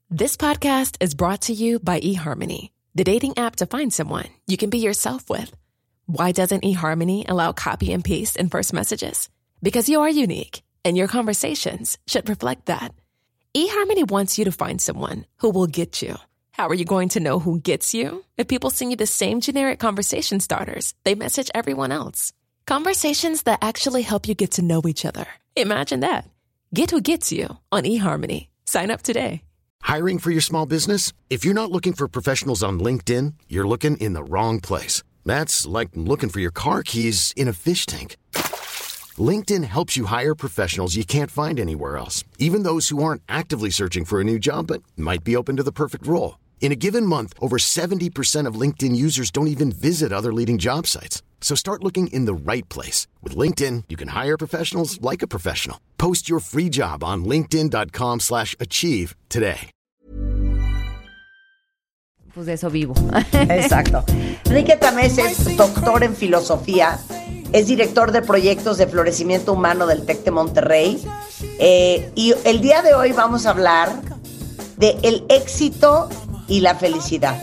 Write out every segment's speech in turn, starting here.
This podcast is brought to you by eHarmony, the dating app to find someone you can be yourself with. Why doesn't eHarmony allow copy and paste in first messages? Because you are unique, and your conversations should reflect that. eHarmony wants you to find someone who will get you. How are you going to know who gets you? If people send you the same generic conversation starters they message everyone else. Conversations that actually help you get to know each other. Imagine that. Get who gets you on eHarmony. Sign up today. Hiring for your small business? If you're not looking for professionals on LinkedIn, you're looking in the wrong place. That's like looking for your car keys in a fish tank. LinkedIn helps you hire professionals you can't find anywhere else, even those who aren't actively searching for a new job but might be open to the perfect role. In a given month, over 70% of LinkedIn users don't even visit other leading job sites. So start looking in the right place. With LinkedIn, you can hire professionals like a professional. Post your free job on linkedin.com/achieve today. Pues de eso vivo. Exacto. Enrique Tamés es doctor en filosofía, es director de proyectos de florecimiento humano del TEC de Monterrey. Y el día de hoy vamos a hablar de el éxito y la felicidad.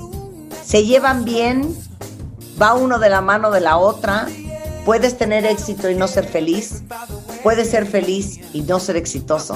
¿Se llevan bien? ¿Va uno de la mano de la otra? ¿Puedes tener éxito y no ser feliz? ¿Puedes ser feliz y no ser exitoso?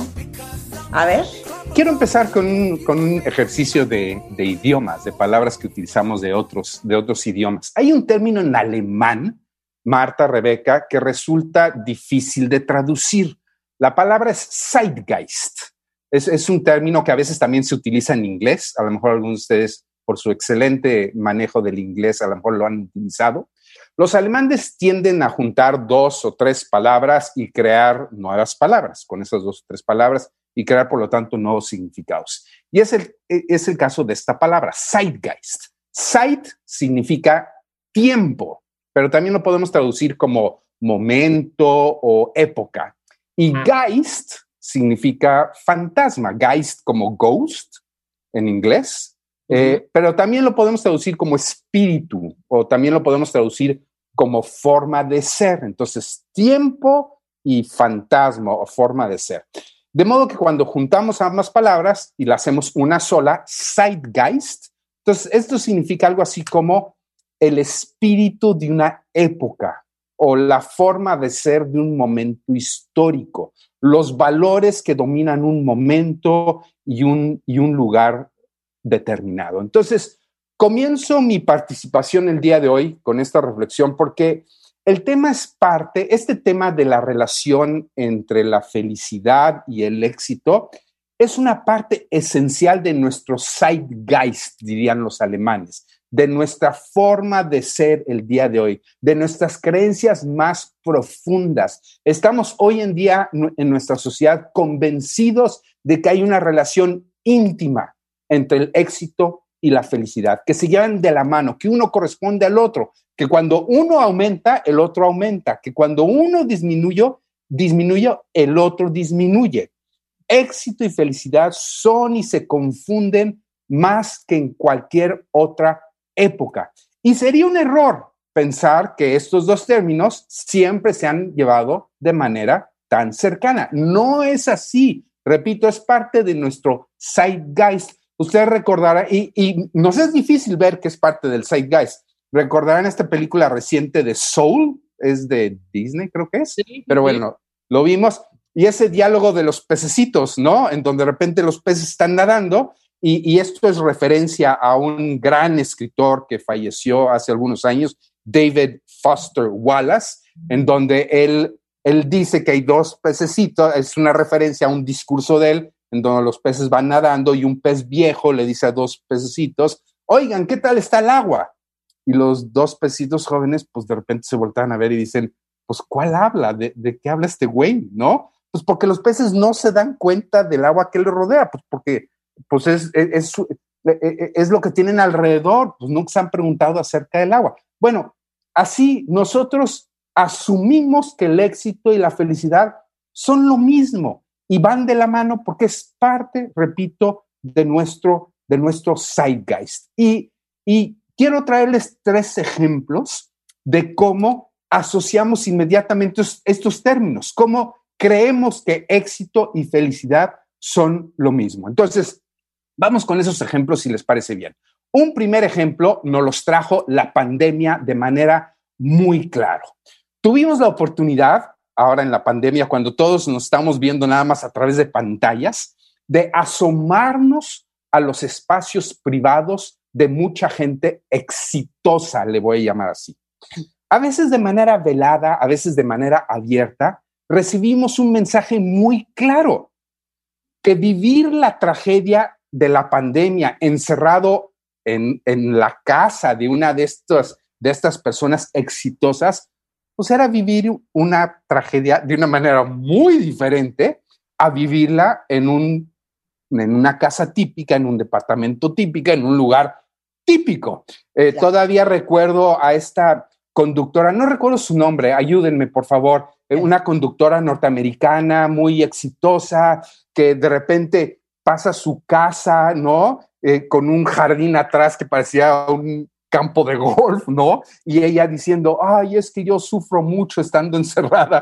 A ver. Quiero empezar con un ejercicio de idiomas, de palabras que utilizamos de otros idiomas. Hay un término en alemán, Marta, Rebeca, que resulta difícil de traducir. La palabra es Zeitgeist. Es un término que a veces también se utiliza en inglés. A lo mejor algunos de ustedes, por su excelente manejo del inglés, a lo mejor lo han utilizado. Los alemanes tienden a juntar 2 o 3 palabras y crear nuevas palabras con esas 2 o 3 palabras y crear, por lo tanto, nuevos significados. Y es el caso de esta palabra, Zeitgeist. Zeit significa tiempo, pero también lo podemos traducir como momento o época. Y Geist significa fantasma, Geist como ghost en inglés, pero también lo podemos traducir como espíritu o también lo podemos traducir como forma de ser. Entonces, tiempo y fantasma o forma de ser. De modo que cuando juntamos ambas palabras y la hacemos una sola, Zeitgeist, entonces esto significa algo así como el espíritu de una época o la forma de ser de un momento histórico, los valores que dominan un momento y un lugar determinado. Entonces, comienzo mi participación el día de hoy con esta reflexión porque el tema este tema de la relación entre la felicidad y el éxito es una parte esencial de nuestro Zeitgeist, dirían los alemanes, de nuestra forma de ser el día de hoy, de nuestras creencias más profundas. Estamos hoy en día en nuestra sociedad convencidos de que hay una relación íntima entre el éxito y la felicidad, que se llevan de la mano, que uno corresponde al otro, que cuando uno aumenta, el otro aumenta, que cuando uno disminuye, el otro disminuye. Éxito y felicidad son y se confunden más que en cualquier otra época. Y sería un error pensar que estos 2 términos siempre se han llevado de manera tan cercana. No es así. Repito, es parte de nuestro Zeitgeist. Usted recordará, y nos es difícil ver que es parte del Zeitgeist. Recordarán esta película reciente de Soul, es de Disney, creo que es. Sí, pero bueno, lo vimos. Y ese diálogo de los pececitos, ¿no? En donde de repente los peces están nadando. Y esto es referencia a un gran escritor que falleció hace algunos años, David Foster Wallace, en donde él dice que hay 2 pececitos, es una referencia a un discurso de él, en donde los peces van nadando y un pez viejo le dice a 2 pececitos, oigan, ¿qué tal está el agua? Y los 2 pececitos jóvenes, pues de repente se voltean a ver y dicen, pues, ¿cuál habla? ¿De qué habla este güey? ¿No? Pues porque los peces no se dan cuenta del agua que les rodea, pues porque pues es lo que tienen alrededor, pues nunca se han preguntado acerca del agua. Bueno, así nosotros asumimos que el éxito y la felicidad son lo mismo y van de la mano porque es parte, repito, de nuestro Zeitgeist. Y quiero traerles 3 ejemplos de cómo asociamos inmediatamente estos términos, cómo creemos que éxito y felicidad son lo mismo. Entonces, Vamos con esos ejemplos si les parece bien. Un primer ejemplo nos los trajo la pandemia de manera muy clara. Tuvimos la oportunidad, ahora en la pandemia, cuando todos nos estamos viendo nada más a través de pantallas, de asomarnos a los espacios privados de mucha gente exitosa, le voy a llamar así. A veces de manera velada, a veces de manera abierta, recibimos un mensaje muy claro, que vivir la tragedia de la pandemia encerrado en la casa de una de estas personas exitosas, pues era vivir una tragedia de una manera muy diferente a vivirla en una casa típica, en un departamento típico, en un lugar típico. Claro. Todavía recuerdo a esta conductora, no recuerdo su nombre, ayúdenme por favor, una conductora norteamericana muy exitosa que de repente pasa su casa, ¿no? Con un jardín atrás que parecía un campo de golf, ¿no? Y ella diciendo, ay, es que yo sufro mucho estando encerrada.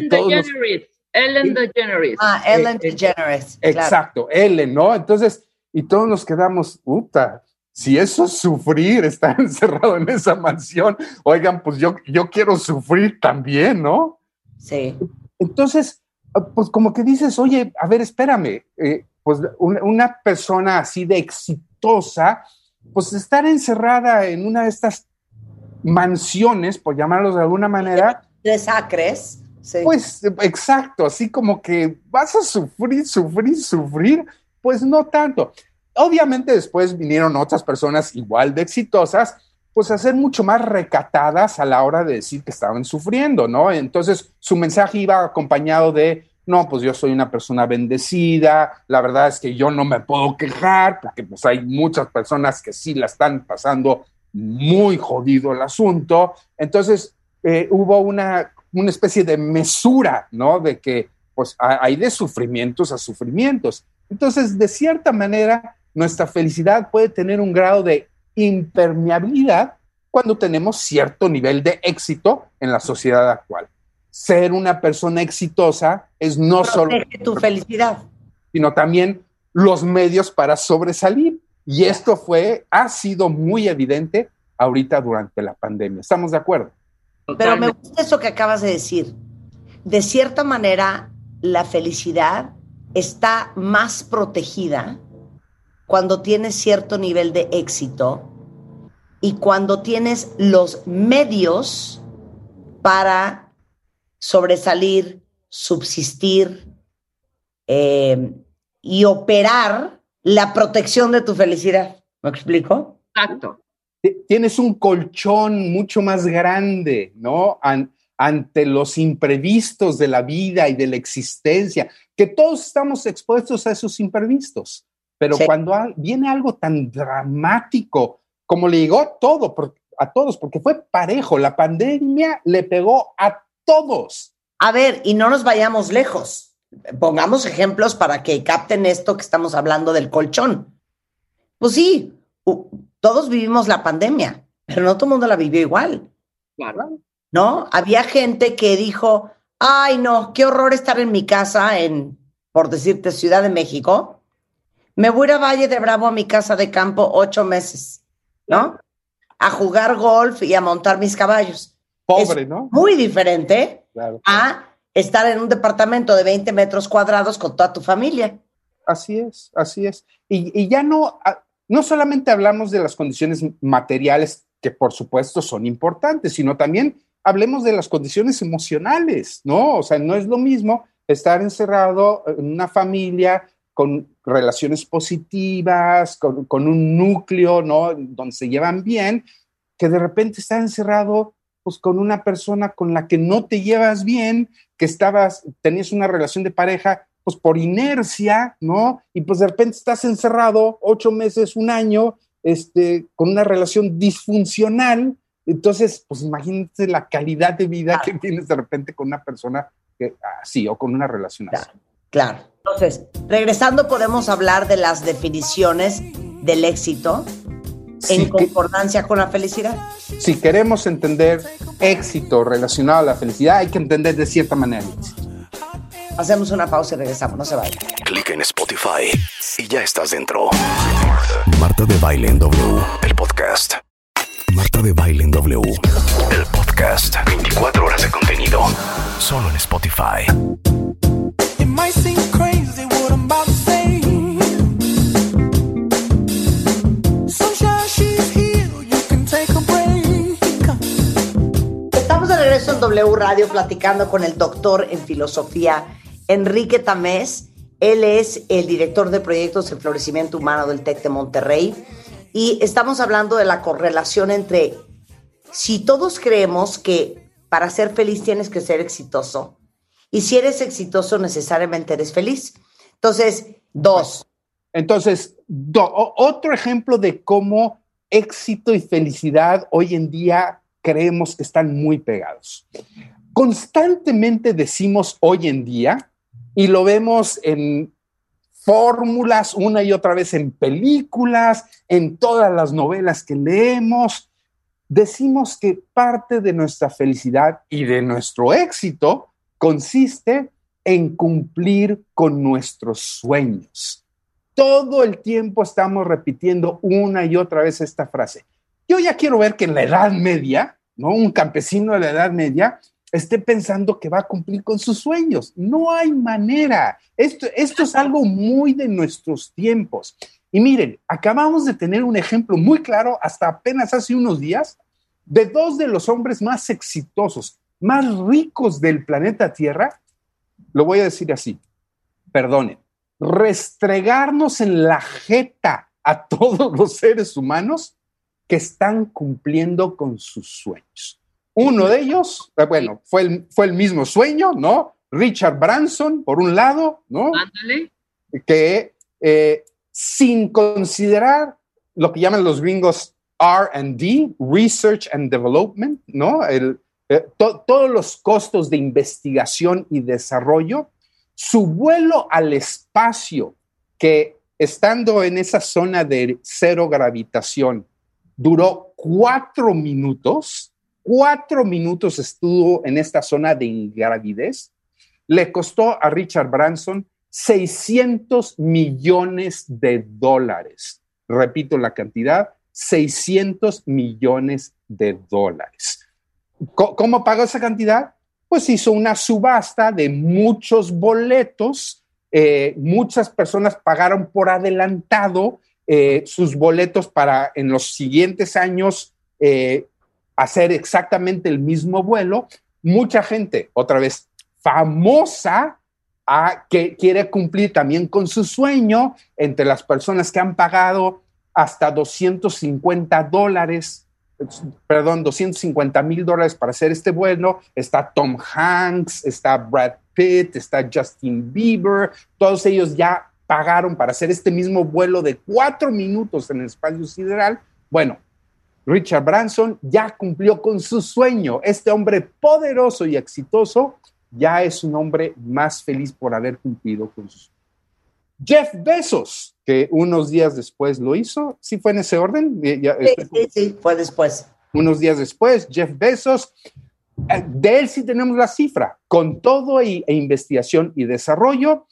Ellen DeGeneres. Ellen DeGeneres. Exacto, claro. Ellen, ¿no? Entonces, y todos nos quedamos, puta, si eso es sufrir, estar encerrado en esa mansión, oigan, pues yo quiero sufrir también, ¿no? Sí. Entonces, pues como que dices, oye, a ver, espérame, pues una persona así de exitosa, pues estar encerrada en una de estas mansiones, por llamarlos de alguna manera. 3 acres. Sí. Pues exacto, así como que vas a sufrir, pues no tanto. Obviamente después vinieron otras personas igual de exitosas, pues a ser mucho más recatadas a la hora de decir que estaban sufriendo, ¿no? Entonces su mensaje iba acompañado de, no, pues yo soy una persona bendecida, la verdad es que yo no me puedo quejar, porque pues hay muchas personas que sí la están pasando muy jodido el asunto. Entonces hubo una especie de mesura, ¿no? De que pues hay de sufrimientos a sufrimientos. Entonces, de cierta manera, nuestra felicidad puede tener un grado de impermeabilidad cuando tenemos cierto nivel de éxito en la sociedad actual. Ser una persona exitosa es no solo tu felicidad, sino también los medios para sobresalir. Y esto ha sido muy evidente ahorita durante la pandemia. ¿Estamos de acuerdo? Pero me gusta eso que acabas de decir. De cierta manera, la felicidad está más protegida cuando tienes cierto nivel de éxito y cuando tienes los medios para sobresalir, subsistir y operar la protección de tu felicidad. ¿Me explico? Exacto. Tienes un colchón mucho más grande, ¿no? Ante los imprevistos de la vida y de la existencia, que todos estamos expuestos a esos imprevistos. Pero sí, cuando viene algo tan dramático, como le llegó a todos, porque fue parejo, la pandemia le pegó a todos. A ver, y no nos vayamos lejos. Pongamos ejemplos para que capten esto que estamos hablando del colchón. Pues sí, todos vivimos la pandemia, pero no todo el mundo la vivió igual. Claro. ¿No? Había gente que dijo, ay, no, qué horror estar en mi casa por decirte, Ciudad de México. Me voy a ir a Valle de Bravo a mi casa de campo 8 meses, ¿no? A jugar golf y a montar mis caballos. Pobre, es ¿no? Muy diferente, claro, a estar en un departamento de 20 metros cuadrados con toda tu familia. Así es, así es. Y ya no solamente hablamos de las condiciones materiales, que por supuesto son importantes, sino también hablemos de las condiciones emocionales, ¿no? O sea, no es lo mismo estar encerrado en una familia con relaciones positivas, con un núcleo, ¿no? Donde se llevan bien, que de repente estar encerrado pues con una persona con la que no te llevas bien, que tenías una relación de pareja pues por inercia, ¿no? Y pues de repente estás encerrado 8 meses, 1 año, con una relación disfuncional. Entonces, pues imagínate la calidad de vida que tienes de repente con una persona así o con una relación así. Claro. Entonces, regresando, podemos hablar de las definiciones del éxito en concordancia con la felicidad. Si queremos entender éxito relacionado a la felicidad, hay que entender de cierta manera el éxito. Hacemos una pausa y regresamos, no se vayan. Clic en Spotify y ya estás dentro. Marta de Baile en W, el podcast. Marta de Baile en W, el podcast. 24 horas de contenido, solo en Spotify. It might seem crazy what I'm about to say. Sunshine, she's here, you can take a break. Estamos de regreso en W Radio platicando con el doctor en filosofía Enrique Tamés. Él es el director de proyectos de florecimiento humano del TEC de Monterrey y estamos hablando de la correlación entre si todos creemos que para ser feliz tienes que ser exitoso y si eres exitoso necesariamente eres feliz. Entonces, otro ejemplo de cómo éxito y felicidad hoy en día creemos que están muy pegados. Constantemente decimos hoy en día, y lo vemos en fórmulas una y otra vez en películas, en todas las novelas que leemos, decimos que parte de nuestra felicidad y de nuestro éxito consiste en cumplir con nuestros sueños. Todo el tiempo estamos repitiendo una y otra vez esta frase. Yo ya quiero ver que en la Edad Media, ¿no? Un campesino de la Edad Media esté pensando que va a cumplir con sus sueños. No hay manera. Esto es algo muy de nuestros tiempos. Y miren, acabamos de tener un ejemplo muy claro hasta apenas hace unos días de dos de los hombres más exitosos, más ricos del planeta Tierra. Lo voy a decir así, perdonen, restregarnos en la jeta a todos los seres humanos que están cumpliendo con sus sueños. Uno de ellos, bueno, fue el mismo sueño, ¿no? Richard Branson, por un lado, ¿no? Ándale. Que sin considerar lo que llaman los gringos R&D, Research and Development, ¿no? Todos los costos de investigación y desarrollo, su vuelo al espacio, que estando en esa zona de cero gravitación, duró 4 minutos. 4 minutos estuvo en esta zona de ingravidez. Le costó a Richard Branson $600 millones. Repito la cantidad, $600 millones. ¿Cómo pagó esa cantidad? Pues hizo una subasta de muchos boletos. Muchas personas pagaron por adelantado sus boletos para en los siguientes años hacer exactamente el mismo vuelo. Mucha gente, otra vez, famosa, que quiere cumplir también con su sueño. Entre las personas que han pagado hasta $250,000 para hacer este vuelo, está Tom Hanks, está Brad Pitt, está Justin Bieber. Todos ellos ya pagaron para hacer este mismo vuelo de 4 minutos en el espacio sideral. Bueno, Richard Branson ya cumplió con su sueño. Este hombre poderoso y exitoso ya es un hombre más feliz por haber cumplido con su sueño. Jeff Bezos, que unos días después lo hizo, ¿sí fue en ese orden? Sí, fue después. Unos días después, Jeff Bezos, de él sí tenemos la cifra, con todo e investigación y desarrollo,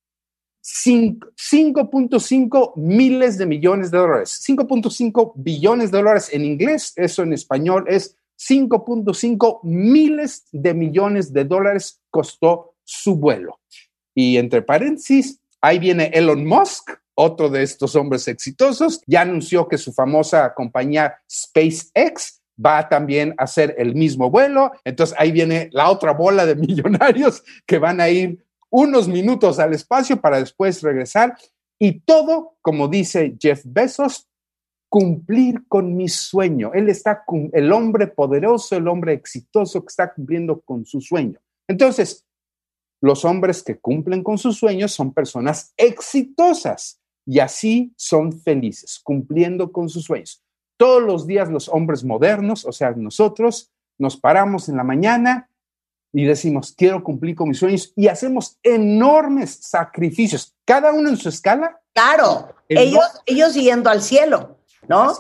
5.5 miles de millones de dólares, 5.5 billones de dólares en inglés, eso en español es 5.5 miles de millones de dólares costó su vuelo. Y entre paréntesis, ahí viene Elon Musk, otro de estos hombres exitosos, ya anunció que su famosa compañía SpaceX va también a hacer el mismo vuelo. Entonces ahí viene la otra bola de millonarios que van a ir unos minutos al espacio para después regresar. Y todo, como dice Jeff Bezos, cumplir con mi sueño. Él está con el hombre poderoso, el hombre exitoso que está cumpliendo con su sueño. Entonces, los hombres que cumplen con sus sueños son personas exitosas y así son felices, cumpliendo con sus sueños. Todos los días los hombres modernos, o sea, nosotros, nos paramos en la mañana y decimos, quiero cumplir con mis sueños, y hacemos enormes sacrificios, cada uno en su escala. Claro, ellos yendo al cielo, ¿no?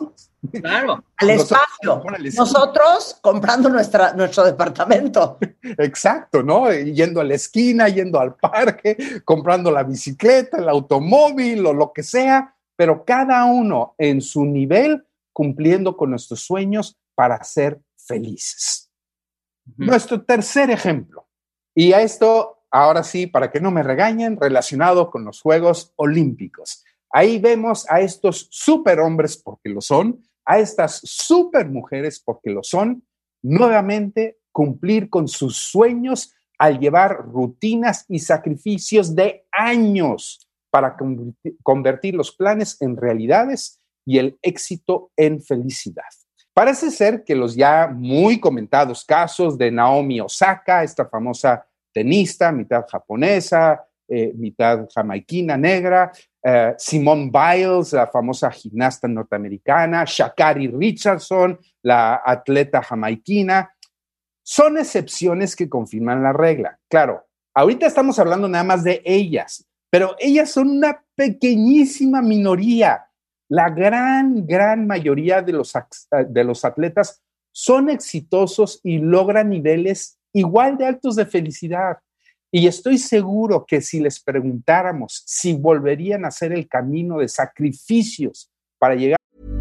Claro. al espacio. Nosotros comprando nuestro departamento. Exacto, ¿no? Yendo a la esquina, yendo al parque, comprando la bicicleta, el automóvil o lo que sea, pero cada uno en su nivel cumpliendo con nuestros sueños para ser felices. Nuestro tercer ejemplo, y a esto, ahora sí, para que no me regañen, relacionado con los Juegos Olímpicos. Ahí vemos a estos superhombres, porque lo son, a estas supermujeres, porque lo son, nuevamente cumplir con sus sueños al llevar rutinas y sacrificios de años para convertir los planes en realidades y el éxito en felicidad. Parece ser que los ya muy comentados casos de Naomi Osaka, esta famosa tenista, mitad japonesa, mitad jamaiquina negra, Simone Biles, la famosa gimnasta norteamericana, Sha'Carri Richardson, la atleta jamaiquina, son excepciones que confirman la regla. Claro, ahorita estamos hablando nada más de ellas, pero ellas son una pequeñísima minoría. La gran mayoría de los atletas son exitosos y logran niveles igual de altos de felicidad. Y estoy seguro que si les preguntáramos si volverían a hacer el camino de sacrificios para llegar.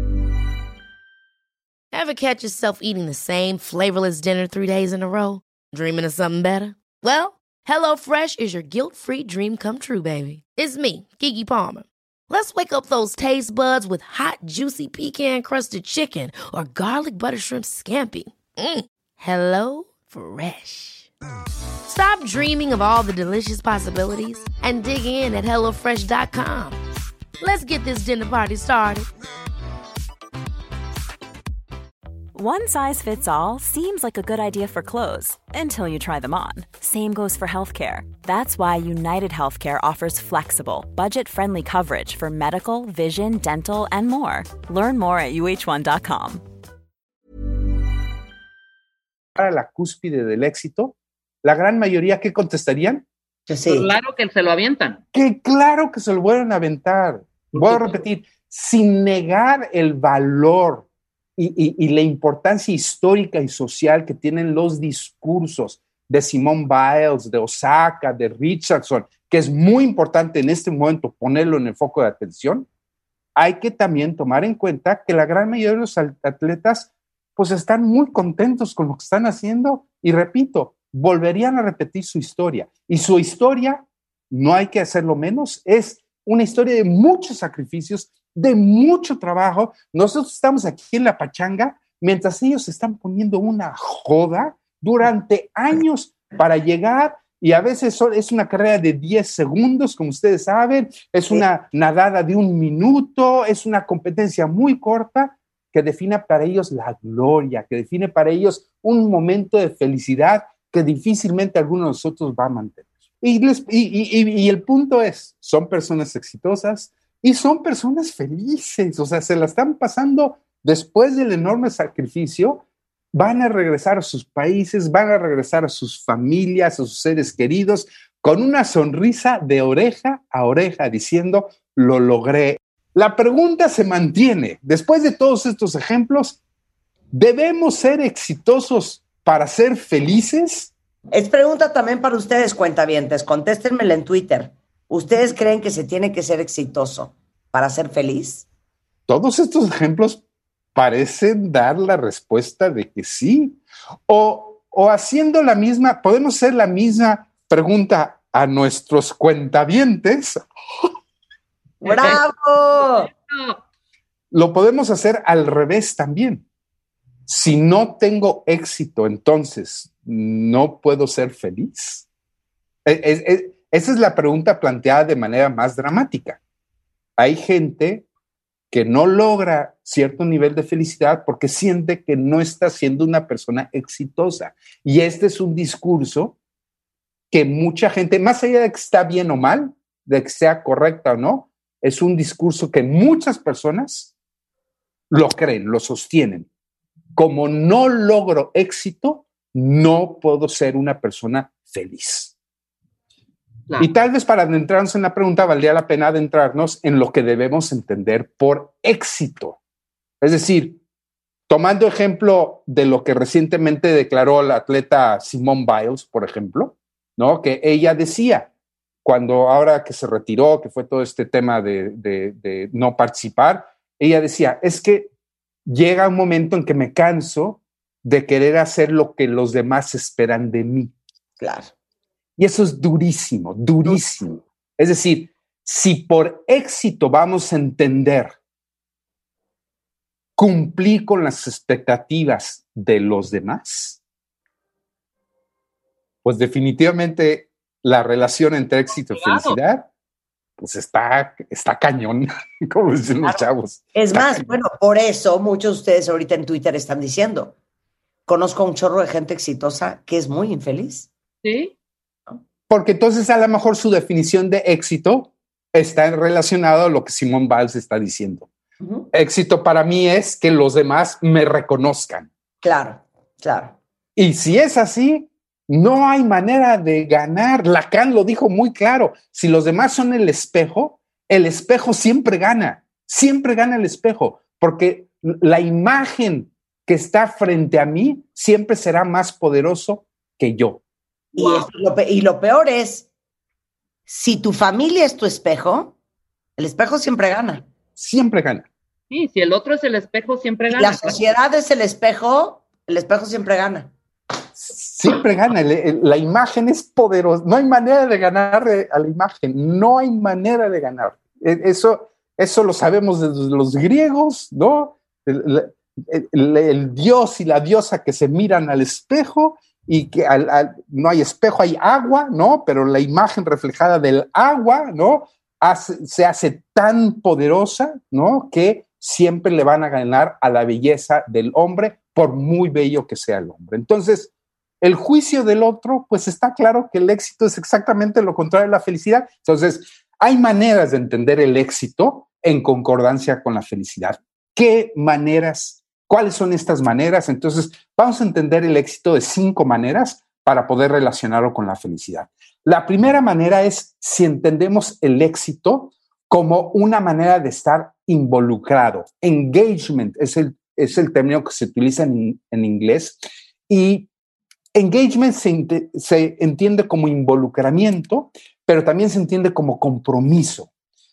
Ever catch yourself eating the same flavorless dinner 3 days in a row? Dreaming of something better? Well, HelloFresh is your guilt-free dream come true, baby. It's me, Keke Palmer. Let's wake up those taste buds with hot, juicy pecan-crusted chicken or garlic butter shrimp scampi. Hello Fresh. Stop dreaming of all the delicious possibilities and dig in at HelloFresh.com. Let's get this dinner party started. One size fits all seems like a good idea for clothes until you try them on. Same goes for healthcare. That's why United Healthcare offers flexible, budget-friendly coverage for medical, vision, dental, and more. Learn more at uh1.com. Para la cúspide del éxito, la gran mayoría, ¿qué contestarían? Que sí. Claro que se lo avientan. Que claro que se lo vuelven a aventar. Voy a repetir, sin negar el valor y la importancia histórica y social que tienen los discursos de Simone Biles, de Osaka, de Richardson, que es muy importante en este momento ponerlo en el foco de atención, hay que también tomar en cuenta que la gran mayoría de los atletas pues están muy contentos con lo que están haciendo y repito, volverían a repetir su historia. Y su historia, no hay que hacerlo menos, es una historia de muchos sacrificios, de mucho trabajo. Nosotros estamos aquí en la pachanga mientras ellos están poniendo una joda durante años para llegar y a veces es una carrera de 10 segundos, como ustedes saben, es una nadada de 1 minuto, es una competencia muy corta que define para ellos la gloria, que define para ellos un momento de felicidad que difícilmente alguno de nosotros va a mantener. Y el punto es, son personas exitosas y son personas felices, o sea, se la están pasando después del enorme sacrificio, van a regresar a sus países, van a regresar a sus familias, a sus seres queridos, con una sonrisa de oreja a oreja, diciendo, lo logré. La pregunta se mantiene, después de todos estos ejemplos, ¿debemos ser exitosos para ser felices? Es pregunta también para ustedes, cuentavientes. Contéstenmela en Twitter. ¿Ustedes creen que se tiene que ser exitoso para ser feliz? Todos estos ejemplos parecen dar la respuesta de que sí. O haciendo la misma, podemos hacer la misma pregunta a nuestros cuentavientes. ¡Bravo! Lo podemos hacer al revés también. Si no tengo éxito, entonces, ¿no puedo ser feliz? Esa es la pregunta planteada de manera más dramática. Hay gente que no logra cierto nivel de felicidad porque siente que no está siendo una persona exitosa. Y este es un discurso que mucha gente, más allá de que está bien o mal, de que sea correcta o no, es un discurso que muchas personas lo creen, lo sostienen. Como no logro éxito, no puedo ser una persona feliz. Claro. Y tal vez para adentrarnos en la pregunta, valdría la pena adentrarnos en lo que debemos entender por éxito. Es decir, tomando ejemplo de lo que recientemente declaró la atleta Simone Biles, por ejemplo, ¿no? Que ella decía, cuando ahora que se retiró, que fue todo este tema de no participar, ella decía, es que llega un momento en que me canso de querer hacer lo que los demás esperan de mí. Claro. Y eso es durísimo, durísimo. Es decir, si por éxito vamos a entender cumplir con las expectativas de los demás, pues definitivamente la relación entre éxito y felicidad, pues está cañón, como dicen los chavos. Es Está más, cañón. bueno, por eso muchos de ustedes ahorita en Twitter están diciendo, conozco a un chorro de gente exitosa que es muy infeliz. Sí. Porque entonces a lo mejor su definición de éxito está relacionado a lo que Simone Biles está diciendo. Uh-huh. Éxito para mí es que los demás me reconozcan. Claro, claro. Y si es así, no hay manera de ganar. Lacan lo dijo muy claro. Si los demás son el espejo siempre gana el espejo, porque la imagen que está frente a mí siempre será más poderoso que yo. Wow. Y lo peor es, si tu familia es tu espejo, el espejo siempre gana. Siempre gana. Sí, si el otro es el espejo, siempre Si gana. la sociedad es el espejo siempre gana. Siempre gana. La imagen es poderosa. No hay manera de ganar a la imagen. No hay manera de ganar. Eso lo sabemos desde los griegos, ¿no? El dios y la diosa que se miran al espejo y que no hay espejo, hay agua, ¿no? Pero la imagen reflejada del agua, ¿no? Se hace tan poderosa, ¿no? Que siempre le van a ganar a la belleza del hombre, por muy bello que sea el hombre. Entonces, el juicio del otro, pues está claro que el éxito es exactamente lo contrario de la felicidad. Entonces, hay maneras de entender el éxito en concordancia con la felicidad. ¿Qué maneras? ¿Cuáles son estas maneras? Entonces, vamos a entender el éxito de 5 maneras para poder relacionarlo con la felicidad. La primera manera es si entendemos el éxito como una manera de estar involucrado. Engagement es el término que se utiliza en inglés, y engagement se entiende como involucramiento, pero también se entiende como compromiso.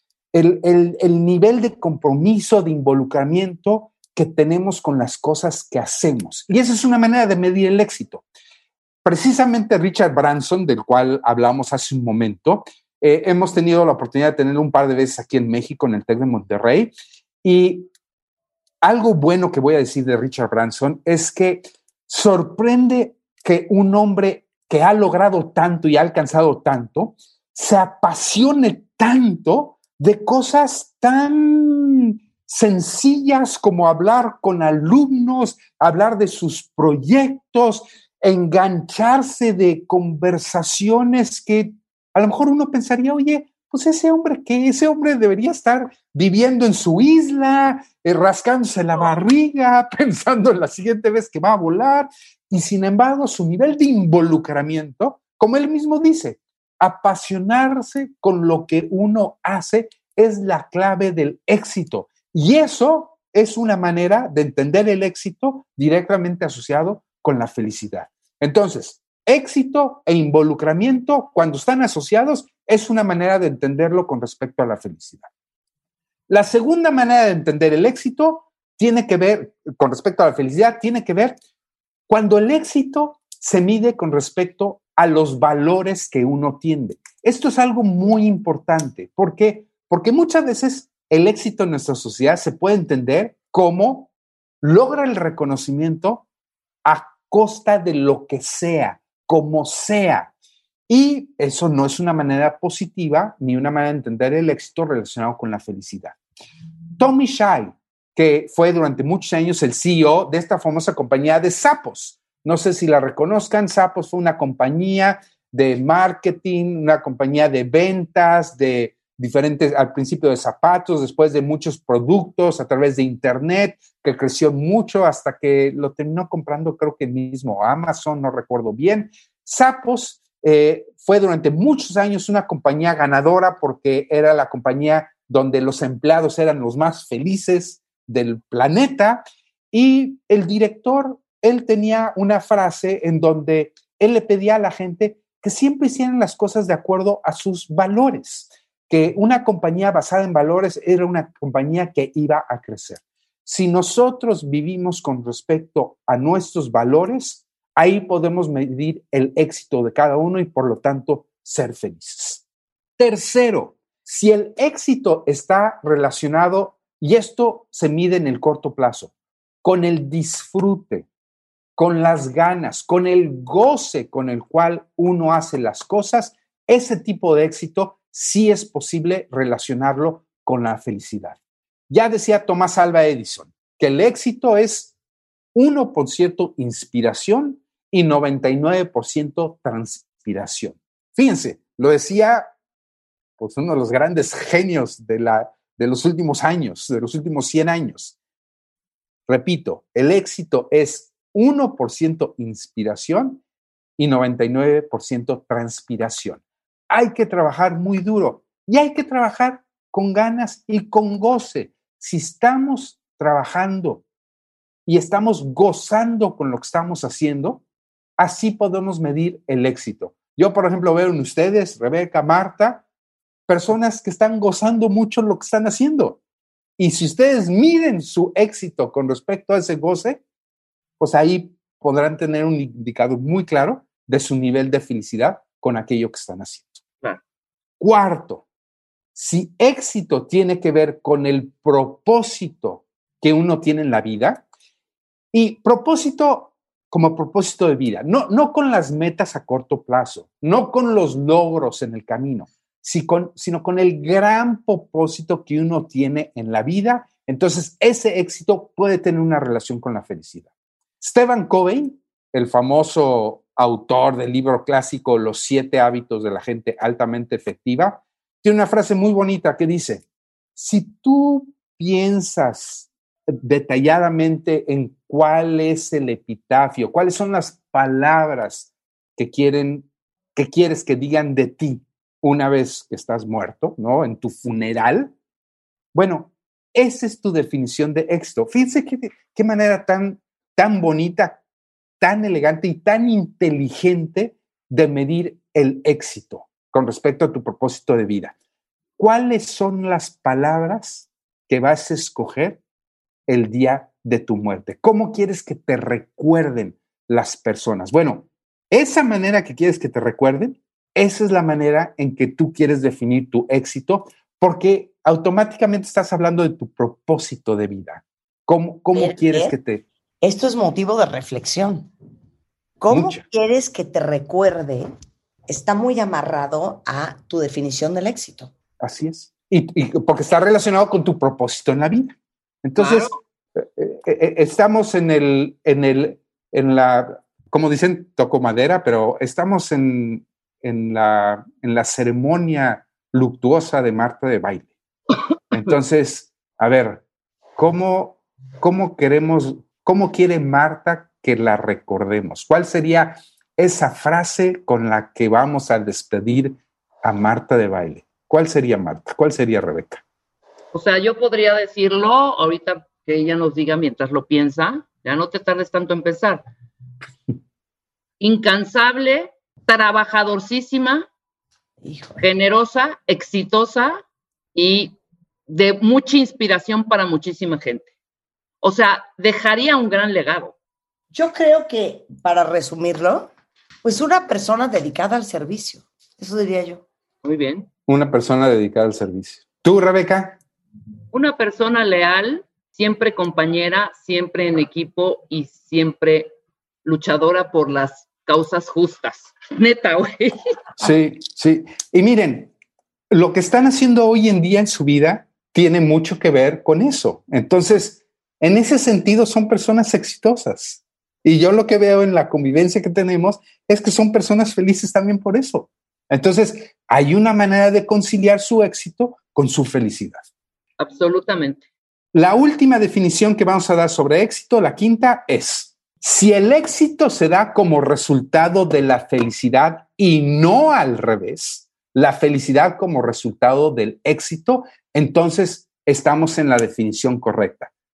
El nivel de compromiso, de involucramiento que tenemos con las cosas que hacemos. Y esa es una manera de medir el éxito. Precisamente Richard Branson, del cual hablamos hace un momento, hemos tenido la oportunidad de tenerlo un par de veces aquí en México, en el TEC de Monterrey, y algo bueno que voy a decir de Richard Branson es que sorprende que un hombre que ha logrado tanto y ha alcanzado tanto se apasione tanto de cosas tan sencillas como hablar con alumnos, hablar de sus proyectos, engancharse de conversaciones que a lo mejor uno pensaría, oye, pues ese hombre debería estar viviendo en su isla, rascándose la barriga, pensando en la siguiente vez que va a volar. Y sin embargo, su nivel de involucramiento, como él mismo dice, apasionarse con lo que uno hace es la clave del éxito. Y eso es una manera de entender el éxito directamente asociado con la felicidad. Entonces, éxito e involucramiento, cuando están asociados, es una manera de entenderlo con respecto a la felicidad. La segunda manera de entender el éxito tiene que ver, con respecto a la felicidad, tiene que ver cuando el éxito se mide con respecto a los valores que uno tiene. Esto es algo muy importante. ¿Por qué? Porque muchas veces el éxito en nuestra sociedad se puede entender como logra el reconocimiento a costa de lo que sea, como sea. Y eso no es una manera positiva ni una manera de entender el éxito relacionado con la felicidad. Tommy Shai, que fue durante muchos años el CEO de esta famosa compañía de Zappos. No sé si la reconozcan. Zappos fue una compañía de marketing, una compañía de ventas, de diferentes, al principio de zapatos, después de muchos productos a través de internet, que creció mucho hasta que lo terminó comprando, creo que mismo Amazon, no recuerdo bien. Zappos fue durante muchos años una compañía ganadora porque era la compañía donde los empleados eran los más felices del planeta. Y el director, él tenía una frase en donde él le pedía a la gente que siempre hicieran las cosas de acuerdo a sus valores, que una compañía basada en valores era una compañía que iba a crecer. Si nosotros vivimos con respecto a nuestros valores, ahí podemos medir el éxito de cada uno y por lo tanto ser felices. Tercero, si el éxito está relacionado, y esto se mide en el corto plazo, con el disfrute, con las ganas, con el goce con el cual uno hace las cosas, ese tipo de éxito sí es posible relacionarlo con la felicidad. Ya decía Thomas Alva Edison que el éxito es 1% inspiración y 99% transpiración. Fíjense, lo decía pues, uno de los grandes genios de los últimos años, de los últimos 100 años. Repito, el éxito es 1% inspiración y 99% transpiración. Hay que trabajar muy duro y hay que trabajar con ganas y con goce. Si estamos trabajando y estamos gozando con lo que estamos haciendo, así podemos medir el éxito. Yo, por ejemplo, veo en ustedes, Rebeca, Marta, personas que están gozando mucho lo que están haciendo. Y si ustedes miden su éxito con respecto a ese goce, pues ahí podrán tener un indicador muy claro de su nivel de felicidad con aquello que están haciendo. Claro. Cuarto, si éxito tiene que ver con el propósito que uno tiene en la vida, y propósito como propósito de vida, no con las metas a corto plazo, no con los logros en el camino, sino con el gran propósito que uno tiene en la vida, entonces ese éxito puede tener una relación con la felicidad. Stephen Covey, el famoso autor del libro clásico Los 7 hábitos de la gente altamente efectiva, tiene una frase muy bonita que dice, si tú piensas detalladamente en cuál es el epitafio, cuáles son las palabras que quieres que digan de ti una vez que estás muerto, ¿no? En tu funeral. Bueno, esa es tu definición de éxito. Fíjense qué manera tan bonita, tan elegante y tan inteligente de medir el éxito con respecto a tu propósito de vida. ¿Cuáles son las palabras que vas a escoger el día de tu muerte? ¿Cómo quieres que te recuerden las personas? Bueno, esa manera que quieres que te recuerden, esa es la manera en que tú quieres definir tu éxito, porque automáticamente estás hablando de tu propósito de vida. ¿Cómo quieres que te... Esto es motivo de reflexión. ¿Cómo quieres que te recuerde? Está muy amarrado a tu definición del éxito. Así es. Y porque está relacionado con tu propósito en la vida. Entonces, estamos en la, como dicen, toco madera, pero estamos en la ceremonia luctuosa de Marta de baile. Entonces, a ver, ¿cómo quiere Marta que la recordemos? ¿Cuál sería esa frase con la que vamos a despedir a Marta de baile? ¿Cuál sería Marta? ¿Cuál sería Rebeca? O sea, yo podría decirlo ahorita que ella nos diga mientras lo piensa. Ya no te tardes tanto en pensar. Incansable, trabajadorcísima, generosa, exitosa y de mucha inspiración para muchísima gente. O sea, dejaría un gran legado. Yo creo que, para resumirlo, pues una persona dedicada al servicio. Eso diría yo. Muy bien. Una persona dedicada al servicio. ¿Tú, Rebeca? Una persona leal, siempre compañera, siempre en equipo y siempre luchadora por las causas justas. Neta, güey. Sí, sí. Y miren, lo que están haciendo hoy en día en su vida tiene mucho que ver con eso. Entonces, en ese sentido, son personas exitosas. Y yo lo que veo en la convivencia que tenemos es que son personas felices también por eso. Entonces, hay una manera de conciliar su éxito con su felicidad. Absolutamente. La última definición que vamos a dar sobre éxito, la quinta, es: si el éxito se da como resultado de la felicidad y no al revés, la felicidad como resultado del éxito, entonces estamos en la definición correcta.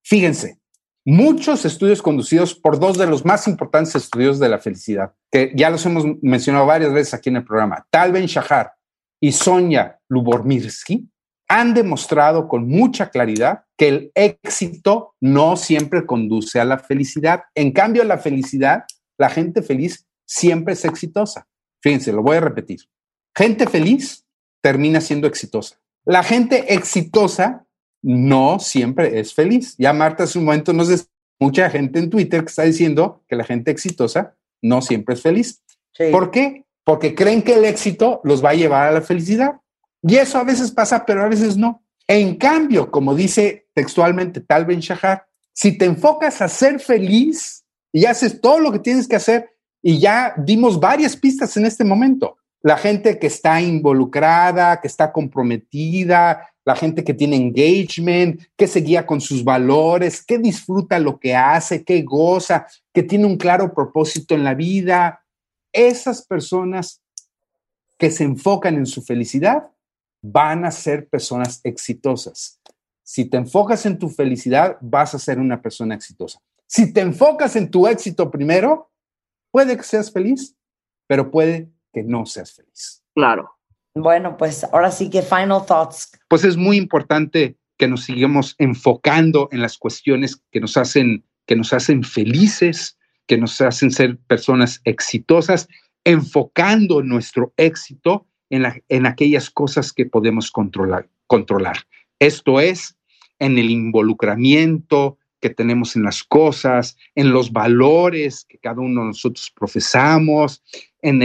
Fíjense, muchos estudios conducidos por dos de los más importantes estudios de la felicidad, que ya los hemos mencionado varias veces aquí en el programa, Tal Ben-Shahar y Sonja Lyubomirsky, han demostrado con mucha claridad que el éxito no siempre conduce a la felicidad. En cambio, la felicidad, la gente feliz siempre es exitosa. Fíjense, lo voy a repetir. Gente feliz termina siendo exitosa. La gente exitosa no siempre es feliz. Ya Marta hace un momento nos decía, mucha gente en Twitter que está diciendo que la gente exitosa no siempre es feliz. Sí. ¿Por qué? Porque creen que el éxito los va a llevar a la felicidad. Y eso a veces pasa, pero a veces no. En cambio, como dice textualmente Tal Ben-Shahar, si te enfocas a ser feliz y haces todo lo que tienes que hacer, y ya dimos varias pistas en este momento, la gente que está involucrada, que está comprometida, la gente que tiene engagement, que se guía con sus valores, que disfruta lo que hace, que goza, que tiene un claro propósito en la vida, esas personas que se enfocan en su felicidad van a ser personas exitosas. Si te enfocas en tu felicidad, vas a ser una persona exitosa. Si te enfocas en tu éxito primero, puede que seas feliz, pero puede que no seas feliz. Claro. Bueno, pues ahora sí que final thoughts. Pues es muy importante que nos sigamos enfocando en las cuestiones que nos hacen felices, que nos hacen ser personas exitosas, enfocando nuestro éxito en aquellas cosas que podemos controlar. Esto es, en el involucramiento que tenemos en las cosas, en los valores que cada uno de nosotros profesamos, en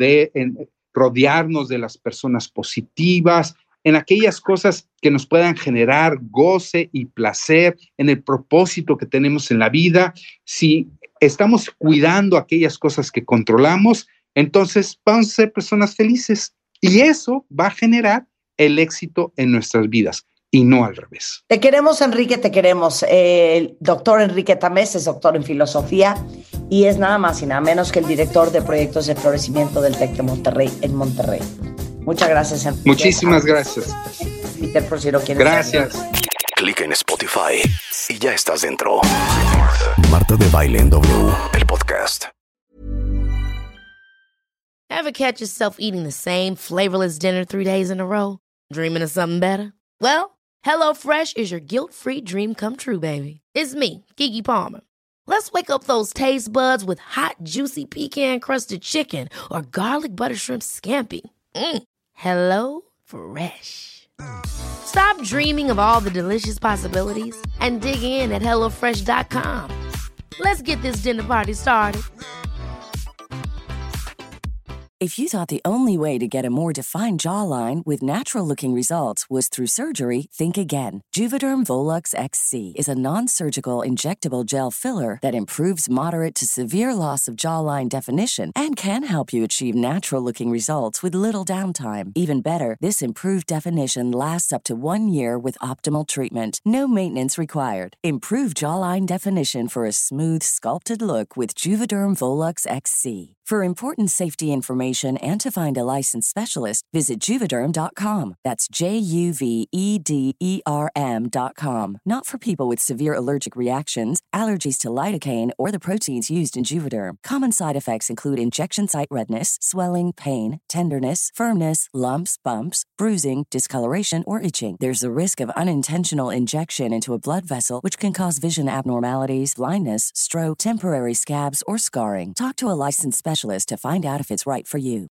rodearnos de las personas positivas, en aquellas cosas que nos puedan generar goce y placer, en el propósito que tenemos en la vida. Si estamos cuidando aquellas cosas que controlamos, entonces vamos a ser personas felices. Y eso va a generar el éxito en nuestras vidas y no al revés. Te queremos, Enrique, te queremos. El doctor Enrique Tamés es doctor en filosofía y es nada más y nada menos que el director de proyectos de florecimiento del TEC de Monterrey en Monterrey. Muchas gracias, Enrique. Muchísimas gracias. Peter, por si lo quieres. Gracias. Clic en Spotify y ya estás dentro. Marta de Baile en W, el podcast. Ever catch yourself eating the same flavorless dinner 3 days in a row? Dreaming of something better? Well, HelloFresh is your guilt-free dream come true, baby. It's me, Keke Palmer. Let's wake up those taste buds with hot, juicy pecan-crusted chicken or garlic butter shrimp scampi. Hello Fresh. Stop dreaming of all the delicious possibilities and dig in at HelloFresh.com. Let's get this dinner party started. If you thought the only way to get a more defined jawline with natural-looking results was through surgery, think again. Juvederm Volux XC is a non-surgical injectable gel filler that improves moderate to severe loss of jawline definition and can help you achieve natural-looking results with little downtime. Even better, this improved definition lasts up to 1 year with optimal treatment. No maintenance required. Improve jawline definition for a smooth, sculpted look with Juvederm Volux XC. For important safety information and to find a licensed specialist, visit Juvederm.com. That's JUVEDERM.com. Not for people with severe allergic reactions, allergies to lidocaine, or the proteins used in Juvederm. Common side effects include injection site redness, swelling, pain, tenderness, firmness, lumps, bumps, bruising, discoloration, or itching. There's a risk of unintentional injection into a blood vessel, which can cause vision abnormalities, blindness, stroke, temporary scabs, or scarring. Talk to a licensed specialist to find out if it's right for you.